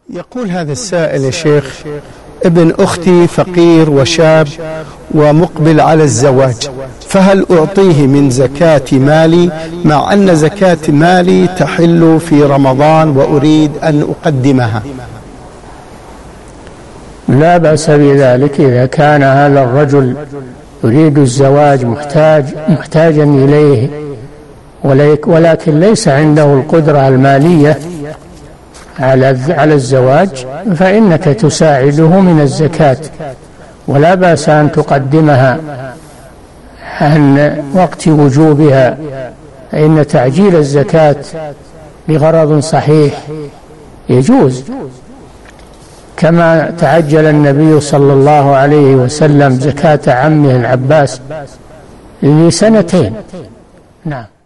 يقول هذا السائل يا شيخ: ابن أختي فقير وشاب ومقبل على الزواج، فهل أعطيه من زكاة مالي مع أن زكاة مالي تحل في رمضان وأريد أن أقدمها؟ لا بأس بذلك إذا كان هذا الرجل يريد الزواج محتاجا إليه ولكن ليس عنده القدرة المالية على الزواج، فإنك تساعده من الزكاة، ولا بأس أن تقدمها عن وقت وجوبها، فإن تعجيل الزكاة بغرض صحيح يجوز، كما تعجل النبي صلى الله عليه وسلم زكاة عمه العباس ل2 سنين. نعم.